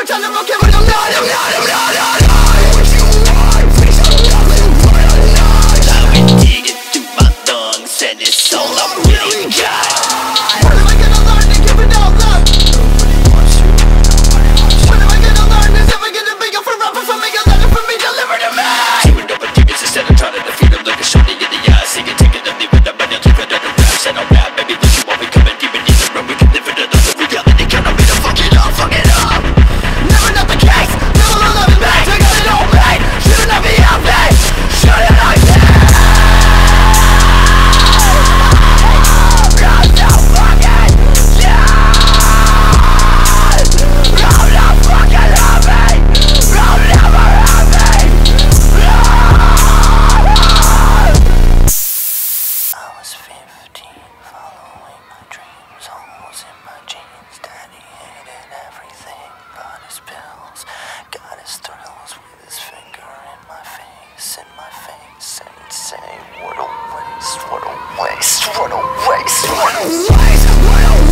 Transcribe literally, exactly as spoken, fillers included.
tell him okay, but I'm not, I'm not, I'm not, I'm not. I've been digging through my lungs, and it's all I really got. When am I gonna learn to give it all up? When am I gonna learn this? If I get a bigger for rapper for me, a letter for me, deliver to me. Doing over demons instead of trying to defeat them. Look a shorty in the eye, singing, taking them, leaving them, and you'll keep it under wraps. And I'll rap, baby, look you won't be coming deep in either room. We can live in another reality, count on me to fuck it up, fuck it up. Never not the case, never will love it back. I got it all right, shouldn't I be out there? Shouldn't I be? Following my dreams, holes in my jeans. Daddy hated everything but his pills. Got his thrills with his finger in my face, in my face, and he'd say, what a waste, what a waste, what a waste, what a waste, what a waste.